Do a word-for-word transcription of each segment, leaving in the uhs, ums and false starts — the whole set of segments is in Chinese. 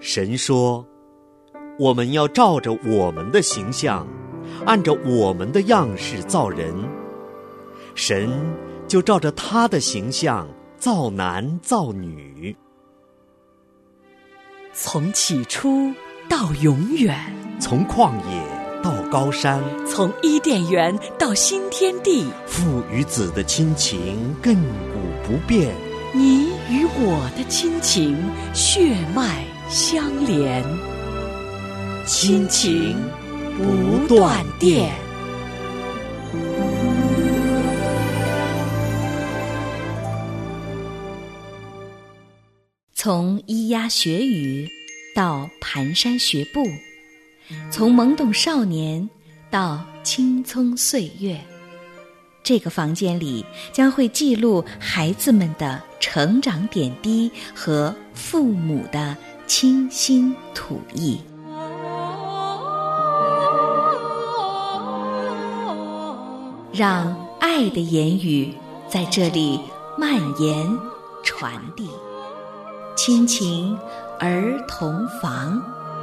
神说，我们要照着我们的形象，按照我们的样式造人。神就照着他的形象造男造女。 从起初到永远， 从旷野到高山， 从伊甸园到新天地， 父与子的亲情亘古不变， 你与我的亲情血脉相连，亲情不断电。从咿呀学语到蹒跚学步，从懵懂少年到青葱岁月，这个房间里将会记录孩子们的成长点滴和父母的倾心吐意。让爱的言语在这里蔓延传递。亲情儿童房，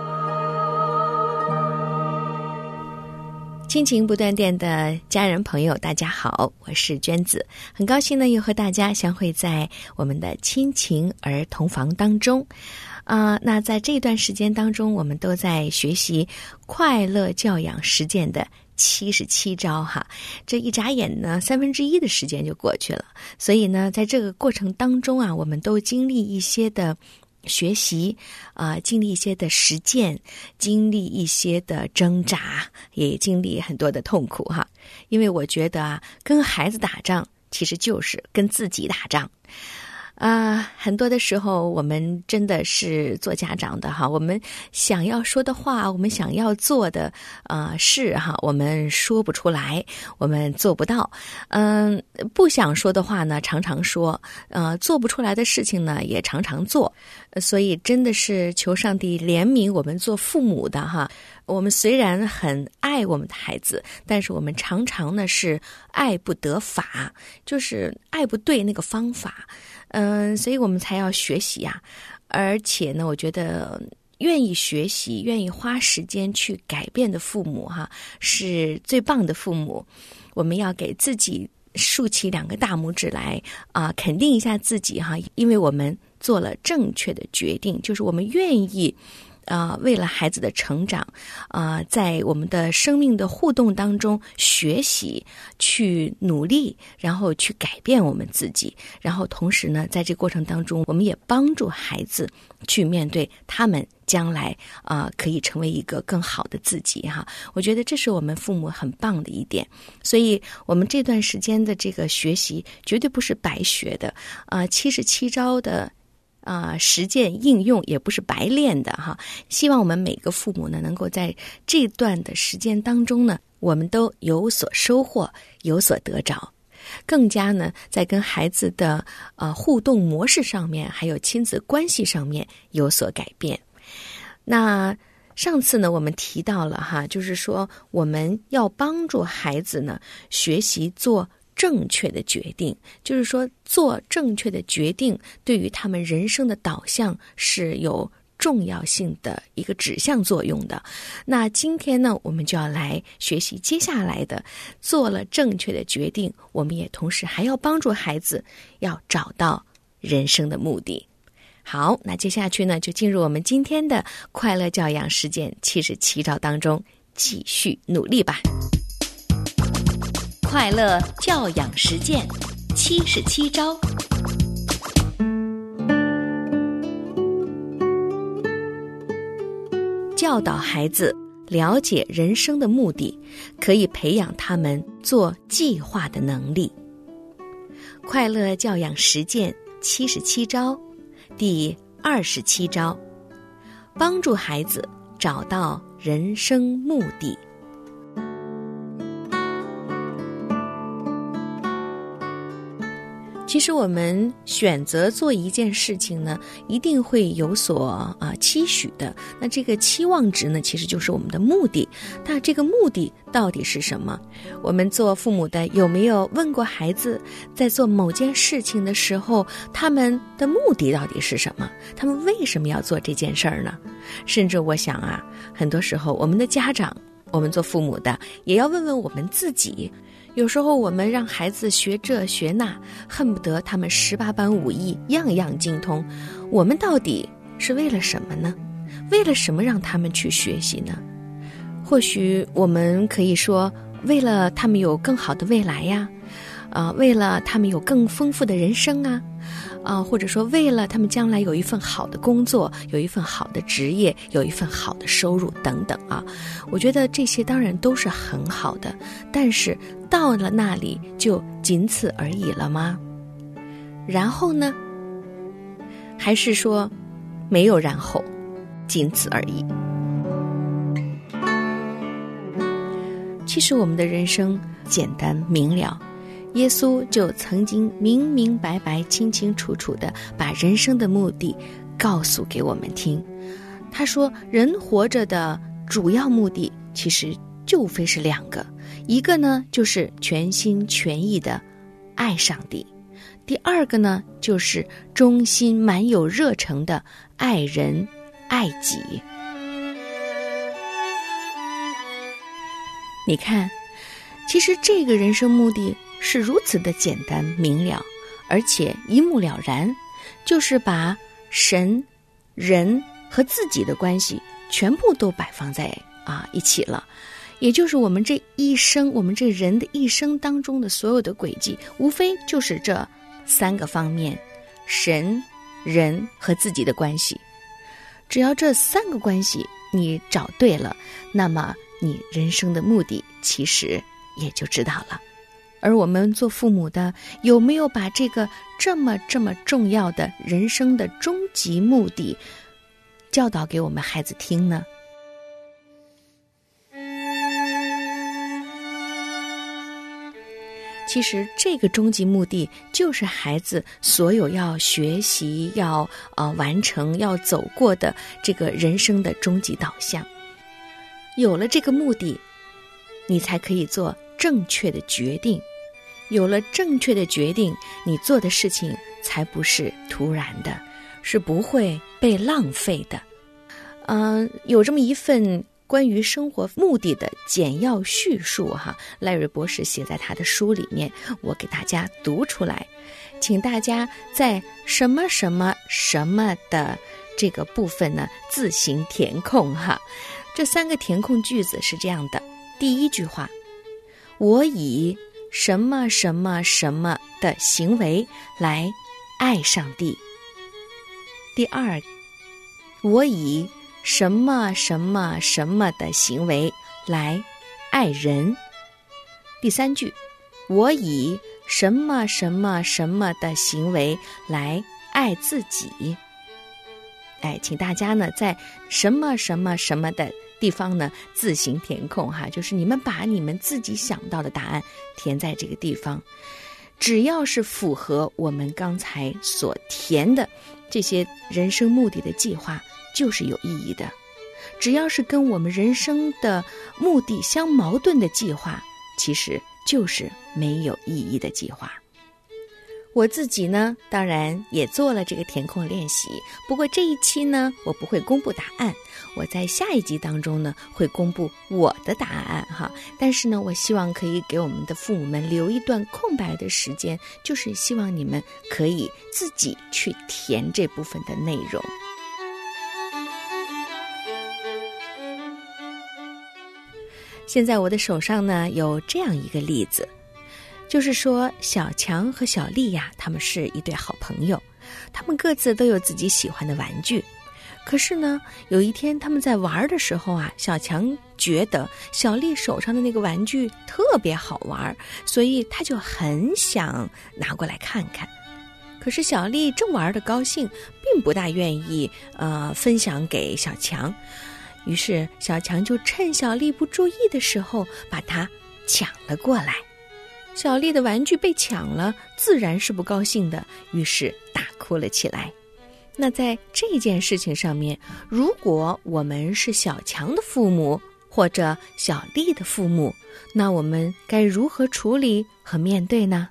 亲情不断电的家人朋友大家好，我是娟子，很高兴呢又和大家相会在我们的亲情儿童房当中啊、呃，那在这段时间当中，我们都在学习快乐教养实践的七十七招哈，这一眨眼呢，三分之一的时间就过去了。所以呢，在这个过程当中啊，我们都经历一些的学习啊、呃，经历一些的实践，经历一些的挣扎，也经历很多的痛苦哈。因为我觉得啊，跟孩子打仗其实就是跟自己打仗。啊、呃，很多的时候我们真的是做家长的哈，我们想要说的话，我们想要做的啊、呃、事哈，我们说不出来，我们做不到。嗯、呃，不想说的话呢，常常说；呃，做不出来的事情呢，也常常做。所以真的是求上帝怜悯我们做父母的哈。我们虽然很爱我们的孩子，但是我们常常呢是爱不得法，就是爱不对那个方法。嗯，所以我们才要学习啊。而且呢，我觉得愿意学习、愿意花时间去改变的父母哈，是最棒的父母。我们要给自己竖起两个大拇指来啊、呃，肯定一下自己哈，因为我们做了正确的决定，就是我们愿意啊、呃，为了孩子的成长啊、呃，在我们的生命的互动当中学习，去努力，然后去改变我们自己，然后同时呢，在这过程当中，我们也帮助孩子去面对他们将来啊、呃，可以成为一个更好的自己哈。我觉得这是我们父母很棒的一点，所以我们这段时间的这个学习绝对不是白学的啊，七十七招的。啊、呃，实践应用也不是白练的哈。希望我们每个父母呢，能够在这段的时间当中呢，我们都有所收获，有所得着，更加呢，在跟孩子的呃互动模式上面，还有亲子关系上面有所改变。那上次呢，我们提到了哈，就是说我们要帮助孩子呢学习做正确的决定，就是说做正确的决定对于他们人生的导向是有重要性的一个指向作用的。那今天呢，我们就要来学习接下来的，做了正确的决定，我们也同时还要帮助孩子要找到人生的目的。好，那接下去呢，就进入我们今天的快乐教养实践七十七招当中，继续努力吧。快乐教养实践七十七招。教导孩子了解人生的目的，可以培养他们做计划的能力。快乐教养实践七十七招，第二十七招，帮助孩子找到人生目的。 其实我们选择做一件事情呢，一定会有所啊期许的。那这个期望值呢，其实就是我们的目的。那这个目的到底是什么？我们做父母的有没有问过孩子，在做某件事情的时候，他们的目的到底是什么？他们为什么要做这件事儿呢？甚至我想啊，很多时候我们的家长，我们做父母的也要问问我们自己。有时候我们让孩子学这学那，恨不得他们十八般武艺样样精通，我们到底是为了什么呢？为了什么让他们去学习呢？或许我们可以说，为了他们有更好的未来呀，啊、呃，为了他们有更丰富的人生啊，啊、呃，或者说为了他们将来有一份好的工作，有一份好的职业，有一份好的收入等等啊。我觉得这些当然都是很好的，但是到了那里就仅此而已了吗？然后呢？还是说没有然后，仅此而已？其实我们的人生简单明了，耶稣就曾经明明白白、清清楚楚地把人生的目的告诉给我们听。他说，人活着的主要目的其实就非是两个，一个呢就是全心全意地爱上帝，第二个呢就是忠心满有热诚地爱人爱己。你看，其实这个人生目的是如此的简单明了，而且一目了然，就是把神、人和自己的关系全部都摆放在啊一起了。也就是我们这一生，我们这人的一生当中的所有的轨迹，无非就是这三个方面：神、人和自己的关系。只要这三个关系你找对了，那么你人生的目的其实也就知道了。而我们做父母的，有没有把这个这么这么重要的人生的终极目的教导给我们孩子听呢？其实这个终极目的就是孩子所有要学习、要呃完成、要走过的这个人生的终极导向。有了这个目的，你才可以做正确的决定。有了正确的决定，你做的事情才不是突然的，是不会被浪费的。嗯、呃，有这么一份关于生活目的的简要叙述哈，赖瑞博士写在他的书里面，我给大家读出来，请大家在什么什么什么的这个部分呢自行填空哈。这三个填空句子是这样的：第一句话，我以什么什么什么的行为来爱上帝；第二，我以什么什么什么的行为来爱人；第三句，我以什么什么什么的行为来爱自己。哎，请大家呢在什么什么什么的地方呢自行填空哈，就是你们把你们自己想到的答案填在这个地方。只要是符合我们刚才所填的这些人生目的的计划，就是有意义的。只要是跟我们人生的目的相矛盾的计划，其实就是没有意义的计划。我自己呢，当然也做了这个填空练习，不过这一期呢，我不会公布答案，我在下一集当中呢，会公布我的答案哈。但是呢，我希望可以给我们的父母们留一段空白的时间，就是希望你们可以自己去填这部分的内容。现在我的手上呢，有这样一个例子，就是说小强和小丽呀，他们是一对好朋友，他们各自都有自己喜欢的玩具。可是呢，有一天他们在玩的时候啊，小强觉得小丽手上的那个玩具特别好玩，所以他就很想拿过来看看。可是小丽正玩得高兴，并不大愿意呃分享给小强。于是小强就趁小丽不注意的时候把它抢了过来。 小丽的玩具被抢了，自然是不高兴的，于是大哭了起来。那在这件事情上面，如果我们是小强的父母或者小丽的父母，那我们该如何处理和面对呢？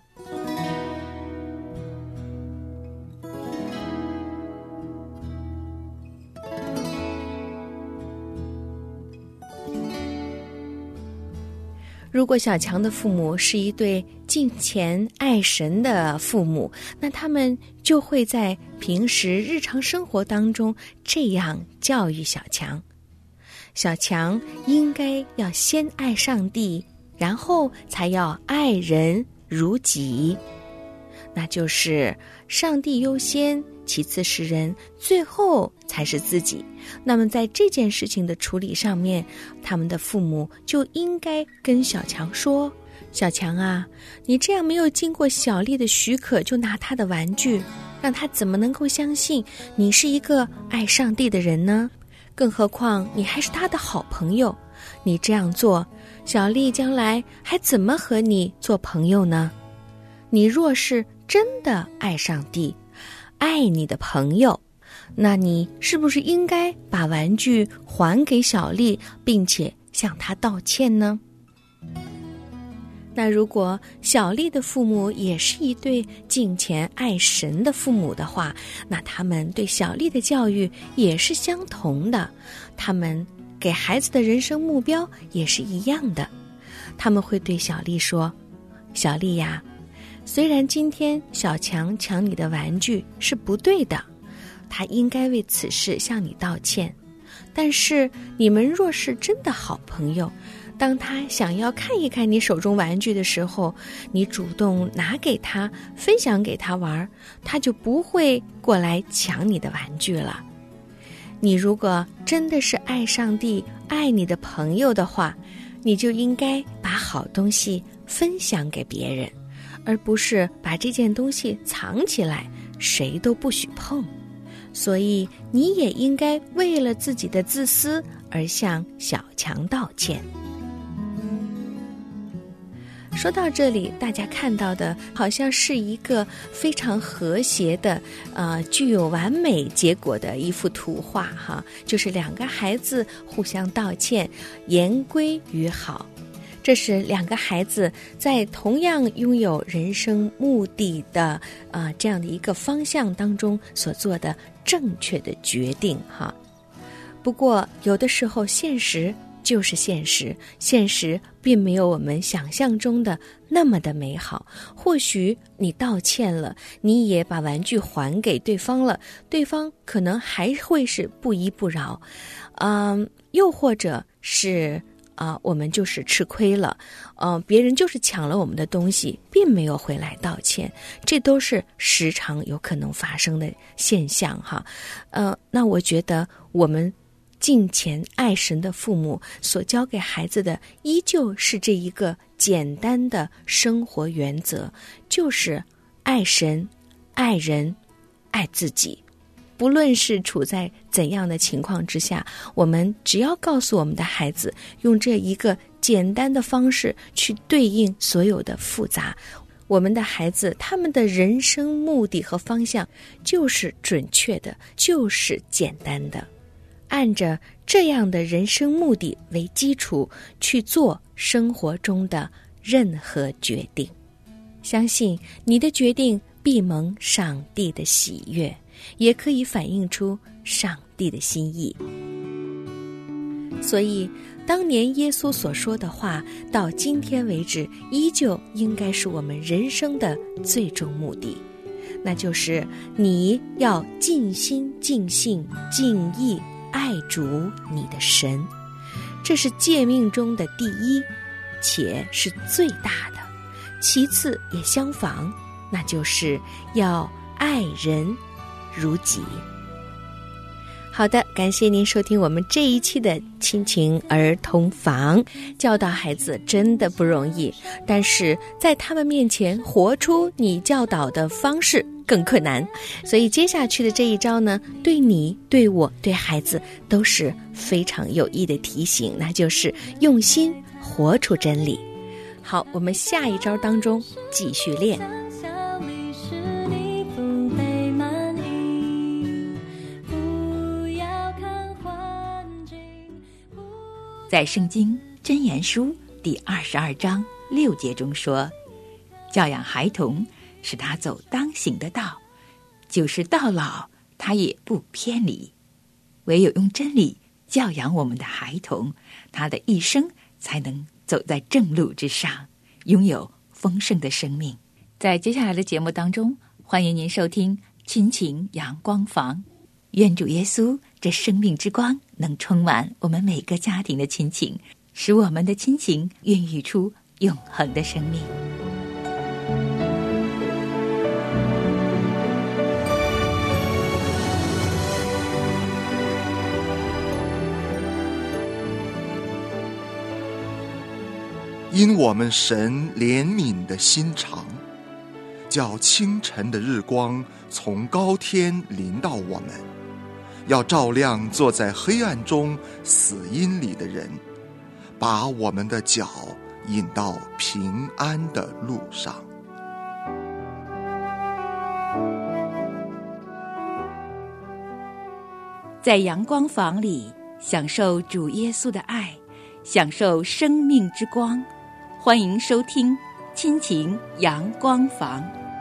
如果小强的父母是一对敬虔爱神的父母，那他们就会在平时日常生活当中这样教育小强：小强应该要先爱上帝，然后才要爱人如己，那就是上帝优先，其次是人，最后才是自己。那么在这件事情的处理上面，他们的父母就应该跟小强说：小强啊，你这样没有经过小丽的许可就拿他的玩具，让他怎么能够相信你是一个爱上帝的人呢？更何况你还是他的好朋友，你这样做，小丽将来还怎么和你做朋友呢？你若是真的爱上帝，爱你的朋友，那你是不是应该把玩具还给小丽，并且向她道歉呢？那如果小丽的父母也是一对敬虔爱神的父母的话，那他们对小丽的教育也是相同的，他们给孩子的人生目标也是一样的。他们会对小丽说：小丽呀，虽然今天小强抢你的玩具是不对的，他应该为此事向你道歉，但是你们若是真的好朋友，当他想要看一看你手中玩具的时候，你主动拿给他，分享给他玩，他就不会过来抢你的玩具了。你如果真的是爱上帝，爱你的朋友的话，你就应该把好东西分享给别人，而不是把这件东西藏起来，谁都不许碰。所以你也应该为了自己的自私而向小强道歉。说到这里，大家看到的好像是一个非常和谐的呃，具有完美结果的一幅图画哈，就是两个孩子互相道歉，言归于好。这是两个孩子在同样拥有人生目的的呃这样的一个方向当中所做的正确的决定哈。不过有的时候现实就是现实，现实并没有我们想象中的那么的美好。或许你道歉了，你也把玩具还给对方了，对方可能还会是不依不饶，嗯，又或者是啊、呃，我们就是吃亏了，呃，别人就是抢了我们的东西，并没有回来道歉，这都是时常有可能发生的现象哈。呃，那我觉得我们敬虔爱神的父母所教给孩子的依旧是这一个简单的生活原则，就是爱神、爱人、爱自己。不论是处在怎样的情况之下，我们只要告诉我们的孩子，用这一个简单的方式去对应所有的复杂，我们的孩子他们的人生目的和方向就是准确的，就是简单的。按着这样的人生目的为基础去做生活中的任何决定，相信你的决定必蒙上帝的喜悦，也可以反映出上帝的心意。所以当年耶稣所说的话，到今天为止依旧应该是我们人生的最终目的，那就是你要尽心尽性尽意爱主你的神，这是诫命中的第一，且是最大的。其次也相仿，那就是要爱人如己。好的，感谢您收听我们这一期的亲情儿童房。教导孩子真的不容易，但是在他们面前活出你教导的方式更困难。所以接下去的这一招呢，对你、对我、对孩子都是非常有益的提醒，那就是用心活出真理。 好，我们下一招当中继续练。 在圣经箴言书第二十二章六节中说，教养孩童，使他走当行的道，就是到老他也不偏离。唯有用真理教养我们的孩童，他的一生才能走在正路之上，拥有丰盛的生命。在接下来的节目当中，欢迎您收听亲情阳光房。愿主耶稣这生命之光能充满我们每个家庭的亲情，使我们的亲情孕育出永恒的生命。 因我们神怜悯的心肠，叫清晨的日光从高天临到我们，要照亮坐在黑暗中死荫里的人，把我们的脚引到平安的路上。 在阳光房里享受主耶稣的爱，享受生命之光。欢迎收听亲情阳光房。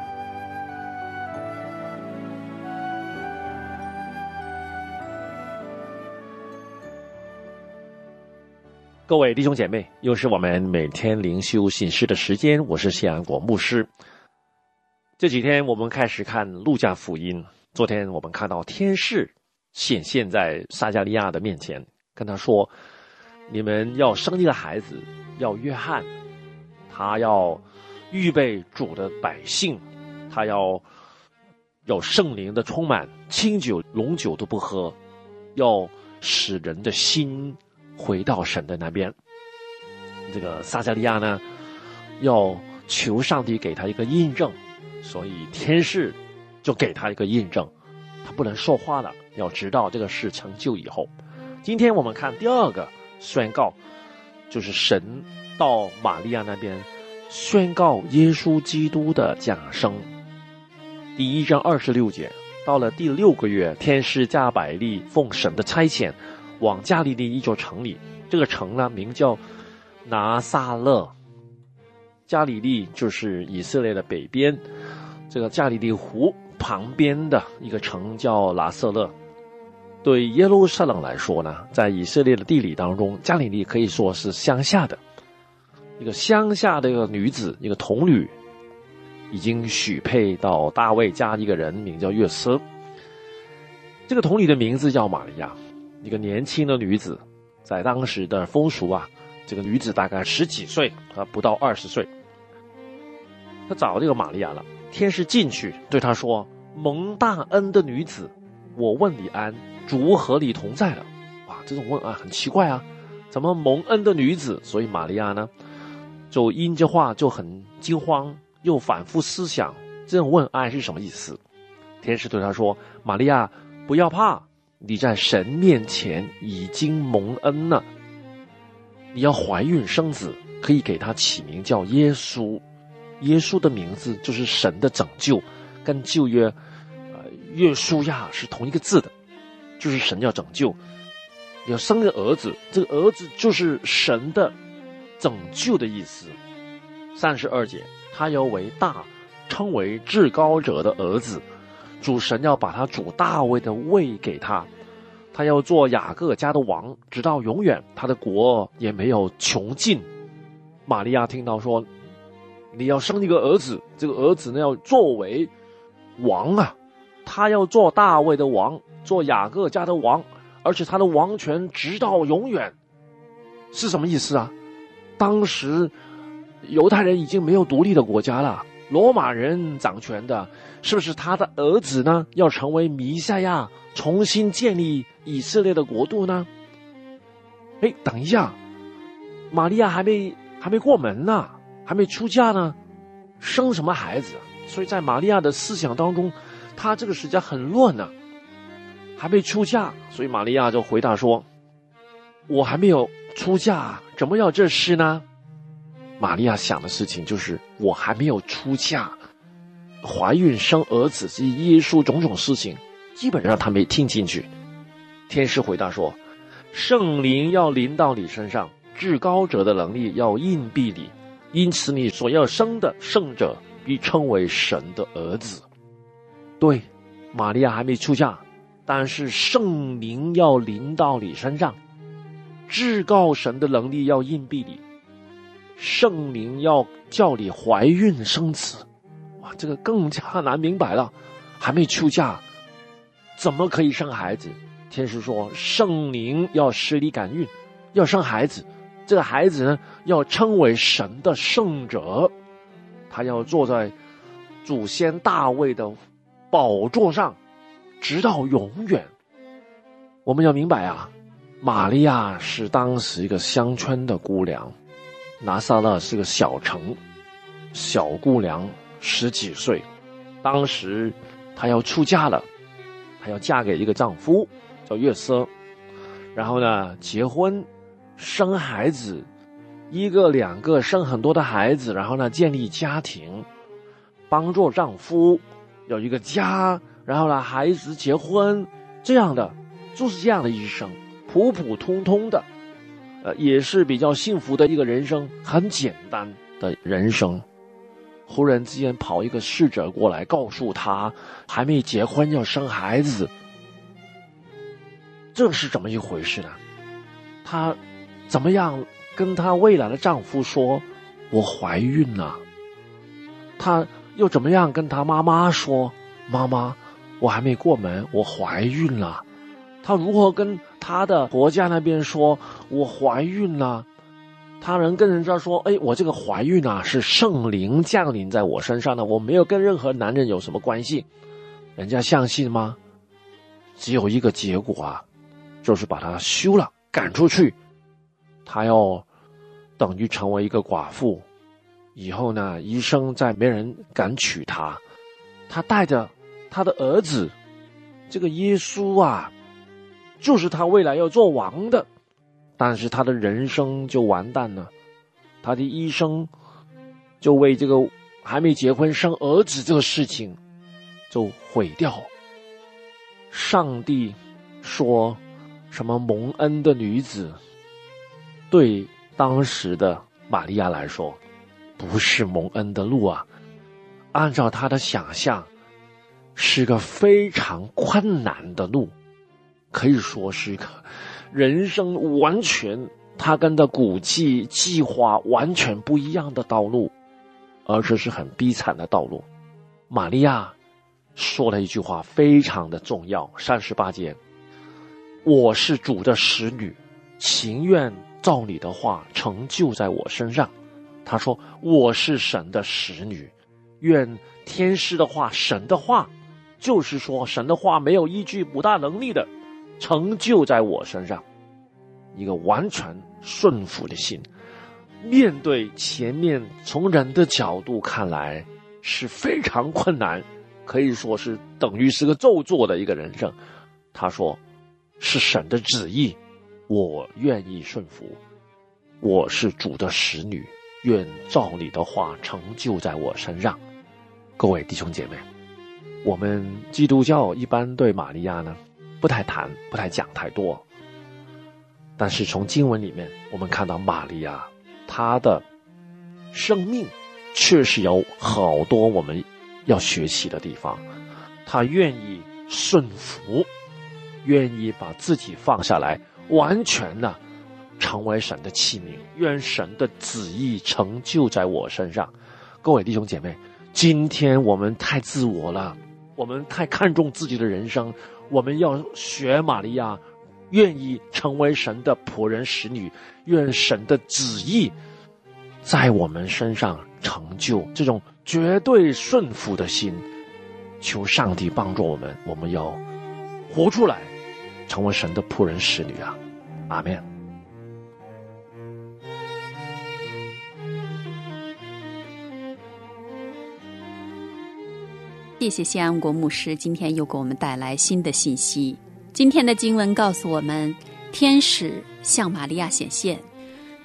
各位弟兄姐妹，又是我们每天灵修醒事的时间，我是谢安国牧师。这几天我们开始看路加福音，昨天我们看到天使显现在撒迦利亚的面前，跟他说，你们要生一个孩子，要约翰，他要预备主的百姓，他要有圣灵的充满，清酒龙酒都不喝，要使人的心回到神的那边。这个撒迦利亚呢，要求上帝给他一个印证，所以天使就给他一个印证，他不能说话了，要直到这个事成就以后。今天我们看第二个宣告，就是神到玛利亚那边宣告耶稣基督的降生。第一章二十六节，到了第六个月，天使加百利奉神的差遣，往加利利一座城里，这个城呢名叫拿撒勒。加利利就是以色列的北边，这个加利利湖旁边的一个城叫拿撒勒。对耶路撒冷来说呢，在以色列的地理当中，加利利可以说是乡下的一个乡下的一个女子，一个童女，已经许配到大卫家一个人，名叫约瑟。这个童女的名字叫玛利亚，一个年轻的女子，在当时的风俗啊，这个女子大概十几岁啊，不到二十岁。他找这个玛利亚了，天使进去对他说，蒙大恩的女子，我问你安，主和你同在了。哇，这种问安很奇怪啊，怎么蒙恩的女子？所以玛利亚呢就因这话就很惊慌，又反复思想这种问安是什么意思。天使对他说，玛利亚不要怕，你在神面前已经蒙恩了，你要怀孕生子，可以给他起名叫耶稣。耶稣的名字就是神的拯救，跟旧约呃约书亚是同一个字的，就是神要拯救。你要生个儿子，这个儿子就是神的拯救的意思。三十二节，他要为大，称为至高者的儿子，主神要把他主大卫的位给他，他要做雅各家的王，直到永远，他的国也没有穷尽。玛利亚听到说，你要生一个儿子，这个儿子呢要作为王啊，他要做大卫的王，做雅各家的王，而且他的王权直到永远。是什么意思啊？当时犹太人已经没有独立的国家了，罗马人掌权的，是不是他的儿子呢要成为弥赛亚，重新建立以色列的国度呢？哎，等一下，玛利亚还没还没过门呢，还没出嫁呢，生什么孩子？所以在玛利亚的思想当中，她这个时间很乱呢，还没出嫁，所以玛利亚就回答说，我还没有出嫁，怎么要这事呢？ 玛利亚想的事情就是我还没有出嫁，怀孕生儿子及耶稣种种事情，基本上他没听进去。天使回答说，圣灵要临到你身上，至高者的能力要荫庇你，因此你所要生的圣者必称为神的儿子。对，玛利亚还没出嫁，但是圣灵要临到你身上，至高神的能力要荫庇你，圣灵要叫你怀孕生子。哇，这个更加难明白了，还没出嫁怎么可以生孩子？天使说，圣灵要使你感孕，要生孩子，这个孩子呢要称为神的圣者，他要坐在祖先大卫的宝座上直到永远。我们要明白啊，玛利亚是当时一个乡村的姑娘，拿撒勒是个小城，小姑娘十几岁，当时她要出嫁了，她要嫁给一个丈夫叫约瑟，然后呢结婚生孩子，一个两个生很多的孩子，然后呢建立家庭，帮助丈夫有一个家，然后呢孩子结婚，这样的就是这样的一生，普普通通的，呃，也是比较幸福的一个人生，很简单的人生。忽然之间跑一个侍者过来告诉他还没结婚要生孩子，这是怎么一回事呢？她怎么样跟她未来的丈夫说我怀孕了？她又怎么样跟她妈妈说，妈妈我还没过门，我怀孕了？她如何跟她的婆家那边说我怀孕了？她能跟人家说，哎，我这个怀孕啊是圣灵降临在我身上的，我没有跟任何男人有什么关系，人家相信吗？只有一个结果啊，就是把她休了，赶出去。她要等于成为一个寡妇，以后呢一生再没人敢娶她。她带着她的儿子这个耶稣啊，就是她未来要做王的，但是他的人生就完蛋了，他的一生就为这个还没结婚生儿子这个事情就毁掉。上帝说什么蒙恩的女子，对当时的玛利亚来说不是蒙恩的路啊，按照他的想象是个非常困难的路，可以说是个人生完全他跟的估计计划完全不一样的道路，而且是很悲惨的道路。玛利亚说了一句话非常的重要，三十八节，我是主的使女，情愿照你的话成就在我身上。他说我是神的使女，愿天使的话，神的话，就是说神的话没有依据不大能力的成就在我身上。一个完全顺服的心，面对前面从人的角度看来是非常困难，可以说是等于是个咒作的一个人生，他说是神的旨意，我愿意顺服，我是主的使女，愿照你的话成就在我身上。各位弟兄姐妹，我们基督教一般对玛利亚呢不太谈，不太讲太多，但是从经文里面我们看到玛利亚她的生命确实有好多我们要学习的地方。她愿意顺服，愿意把自己放下来，完全的成为神的器皿，愿神的旨意成就在我身上。各位弟兄姐妹，今天我们太自我了，我们太看重自己的人生，我们要学玛利亚，愿意成为神的仆人使女，愿神的旨意在我们身上成就，这种绝对顺服的心，求上帝帮助我们，我们要活出来，成为神的仆人使女啊！阿们。 谢谢谢安国牧师今天又给我们带来新的信息。今天的经文告诉我们，天使向玛利亚显现，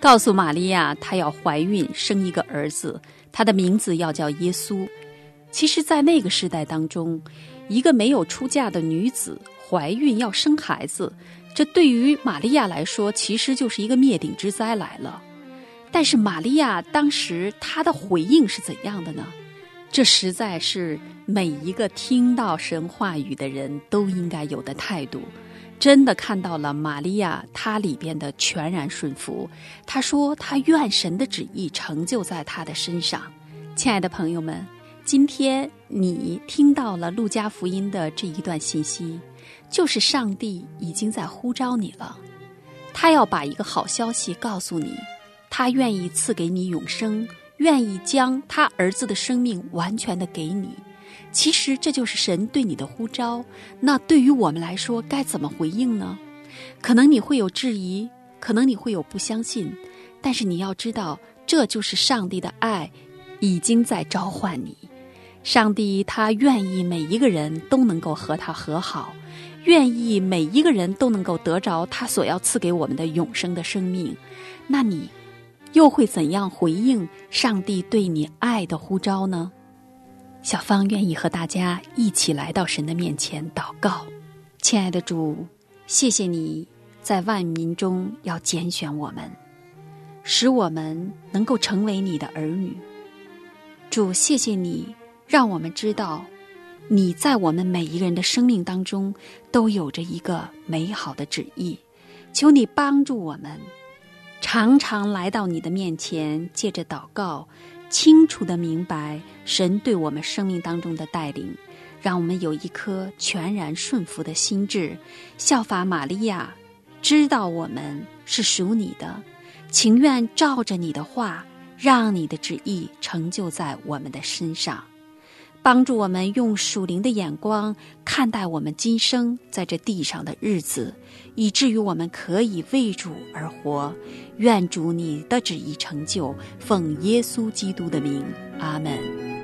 告诉玛利亚她要怀孕生一个儿子，他的名字要叫耶稣。其实在那个时代当中，一个没有出嫁的女子怀孕要生孩子，这对于玛利亚来说其实就是一个灭顶之灾来了。但是玛利亚当时她的回应是怎样的呢？这实在是每一个听到神话语的人都应该有的态度。真的看到了玛利亚她里边的全然顺服，她说她愿神的旨意成就在她的身上。亲爱的朋友们，今天你听到了路加福音的这一段信息，就是上帝已经在呼召你了，他要把一个好消息告诉你，他愿意赐给你永生，愿意将他儿子的生命完全的给你。其实这就是神对你的呼召，那对于我们来说该怎么回应呢？可能你会有质疑，可能你会有不相信，但是你要知道，这就是上帝的爱已经在召唤你。上帝他愿意每一个人都能够和他和好，愿意每一个人都能够得着他所要赐给我们的永生的生命。那你又会怎样回应上帝对你爱的呼召呢？小芳愿意和大家一起来到神的面前祷告。亲爱的主，谢谢你在万民中要拣选我们，使我们能够成为你的儿女。主，谢谢你让我们知道，你在我们每一个人的生命当中都有着一个美好的旨意。求你帮助我们常常来到你的面前，借着祷告清楚地明白神对我们生命当中的带领，让我们有一颗全然顺服的心智，效法玛利亚，知道我们是属你的，情愿照着你的话，让你的旨意成就在我们的身上。帮助我们用属灵的眼光看待我们今生在这地上的日子，以至于我们可以为主而活。愿主你的旨意成就，奉耶稣基督的名，阿们。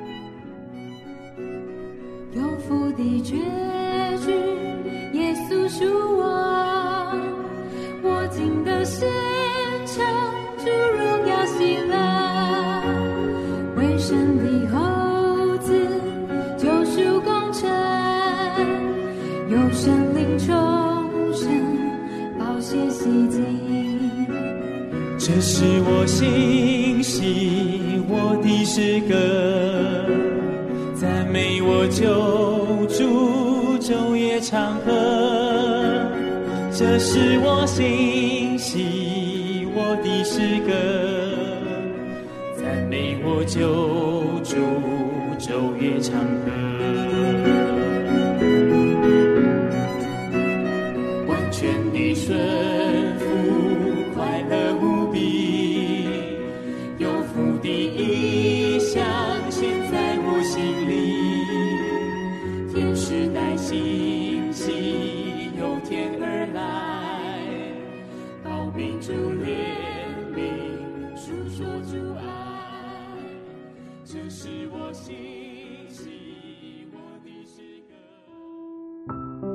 有福的结局，耶稣属我，我进的现场，主荣耀喜乐，为神的后子救赎工程，有神灵重生，宝血洗净。 这是我心喜我的诗歌，赞美我救主昼夜长河。这是我心喜我的诗歌，赞美我救主昼夜长河。完全的顺服，快乐无比，有福的意象现在我心里。天使带信息由天而来，报明主怜悯，述说主爱。这是我心喜我的诗歌。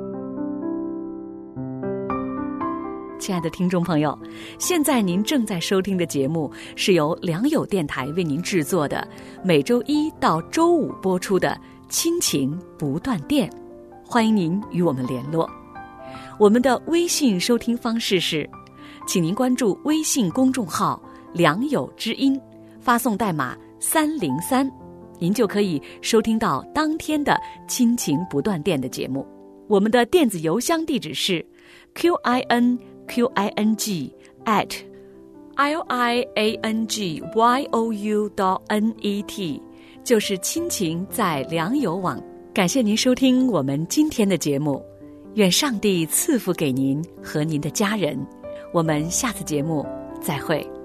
亲爱的听众朋友，现在您正在收听的节目是由良友电台为您制作的，每周一到周五播出的亲情不断电。欢迎您与我们联络。我们的微信收听方式是，请您关注微信公众号良友之音，发送代码三零三，您就可以收听到当天的亲情不断电的节目。我们的电子邮箱地址是 q i n q i n g at l i a n g y o u dot n e t， 就是亲情在良友网。感谢您收听我们今天的节目，愿上帝赐福给您和您的家人。我们下次节目再会。